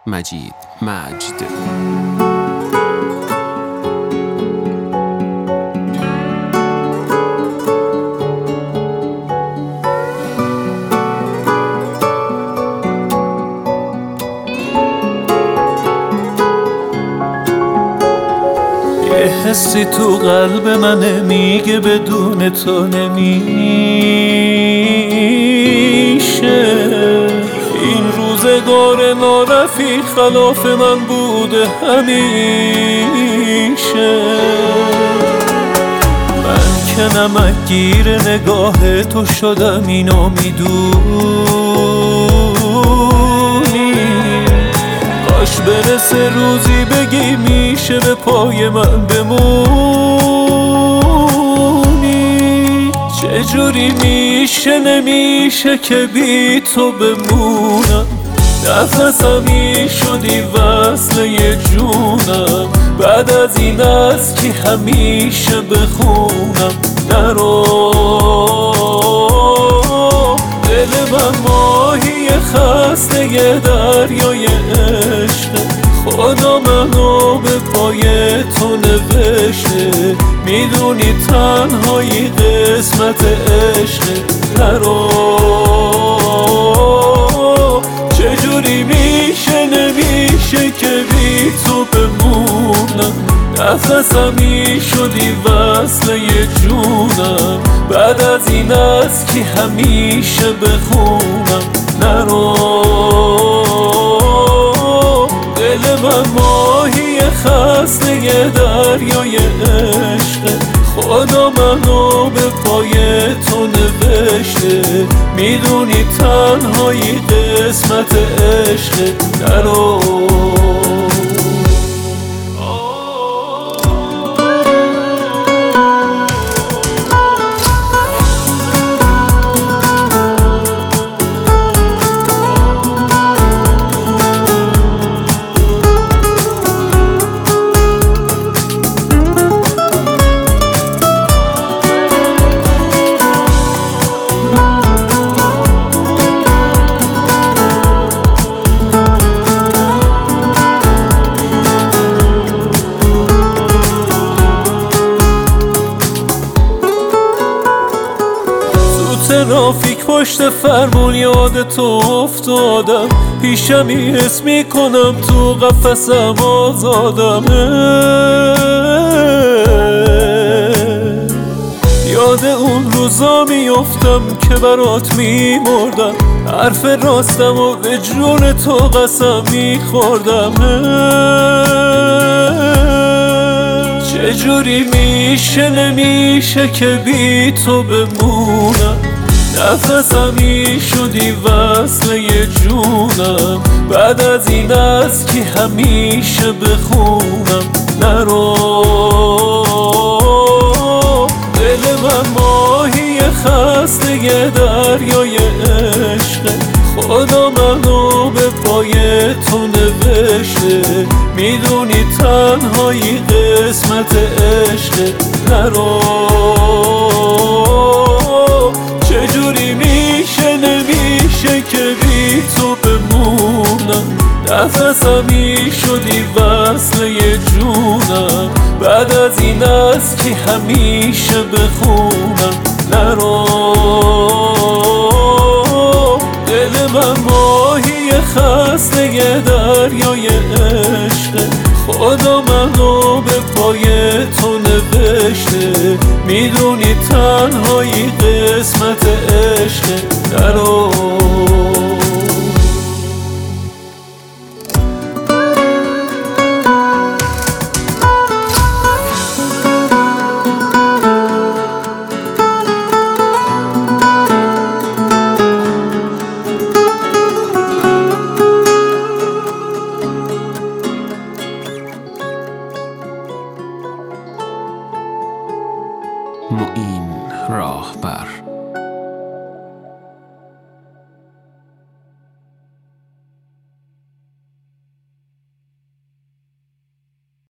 مجید مجد. یه حسی تو قلب منه میگه بدون تو نمیشه. این روزگار نارفیق خلاف من بوده همیشه. من که نمکگیر نگاه تو شدم اینو میدونی. کاش برسه روزی بگی میشه به پای من بمونی. چجوری میشه نمیشه که بی تو بمونم. نفسمی شدی وصل یه جونم. بعد از این از کی همیشه بخونم. نرو دل من ماهی خسته یه دریای عشق. خدا منو به پای تو نوشته. میدونی تنهایی قسمت عشق. نرو چجوری میشه نمیشه که بی تو بمونم. نفسمی شدی وصل یه جونم. بعد از این از کی همیشه بخونم. نرو دل من ماهی خسته یه دریای عشق. خدا منو به پای تو نوشته. میدونی تنهایی قسمت عشق. نرو ترافیک پشت فرمون یاد تو افتادم. پیشمی حس میکنم تو قفسم آزادم. یاد اون روزا میفتم که برات میمردم. حرف راستم و به جون تو قسم میخوردم. چجوری میشه نمیشه که بی تو بمونم. نفسمی شدی وصل یه جونم. بعد از این از کی همیشه بخونم. نرو دل من ماهی خسته یه دریای عشق. خدا منو به پای تو نوشته. میدونی تنهایی قسمت عشق. نرو چجوری میشه نمیشه که بی تو بمونم. نفسمی شدی وصل یه جونم. بعد از این از کی همیشه بخونم. نرو دل من ماهی خسته یه دریای عشق. خدا منو به پای تو نوشته. میدونی تنهایی قسمت عشق. نرو معین راهبر.